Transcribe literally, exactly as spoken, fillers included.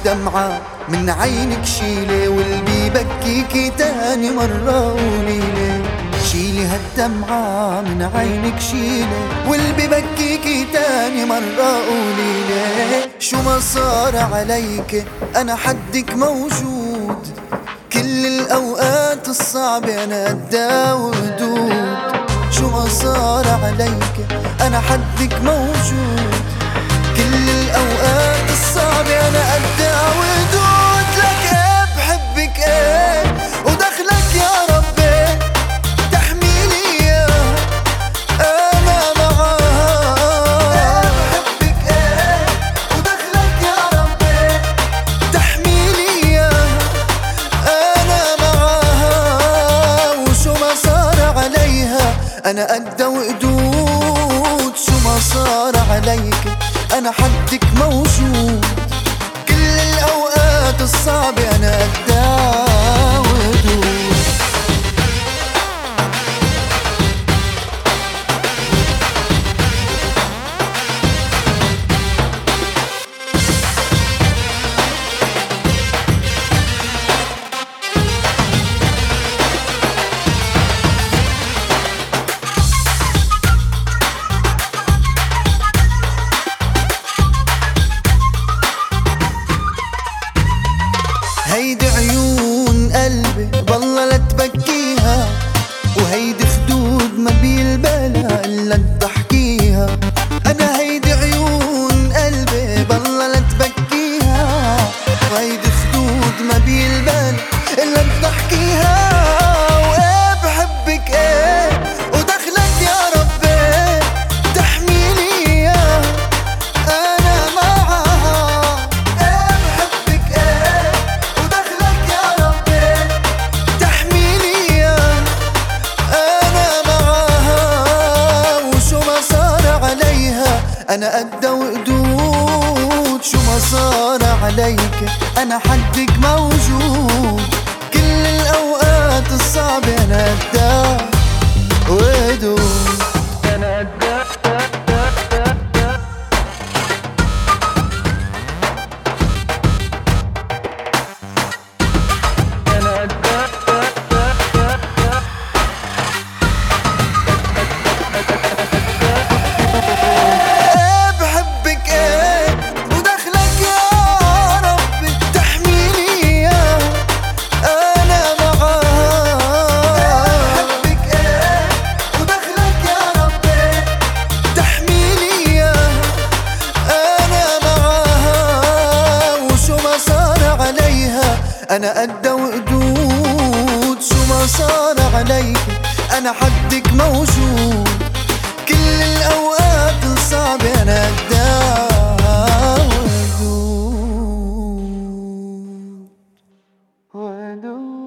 هالدمعة من عينك شيلي، واللي بكيكي تاني مرة قوليلي. شيلي هالدمعة من عينك شيلي، واللي بكيكي تاني مرة قوليلي. شو ما صار عليك أنا حدك موجود، كل الأوقات الصعبة أنا قدها وقدود. شو ما صار عليك أنا حدك موجود، كل الأوقات الصعبة أنا قدها وقدود. لك إيه بحبك إيه ودخلك يا ربي تحميني إياه أنا معاها. بحبك إيه ودخلك يا ربي تحميني إياه أنا معاها. وشو ما صار عليها أنا قدها وقدود. شو ما صار عليك أنا حدك موجود، كل الأوقات الصعبة أنا قدها وقدود. هيدي عيون قلبي بالله لا تبكيها، وهيدي خدود ما بيلبالها إلا تضحكيها. أنا هيدي عيون قلبي بالله لا تبكيها، وهيدي خدود ما بيلبالها إلا تضحكيها. وإيه بحبك إيه ودخلك يا ربي تحميني إياه أنا معاها. إيه بحبك إيه ودخلك يا ربي تحميني إياه أنا معاها. وشو ما صار عليها أنا قدها وقدود. شو ما صار عليك أنا حدك موجود، كل الأوقات الصعبة أنا قدها وقدود. أنا قدها أنا قدها وقدود. شو ما صار عليك أنا حدك موجود، كل الأوقات الصعبة أنا قدها وقدود.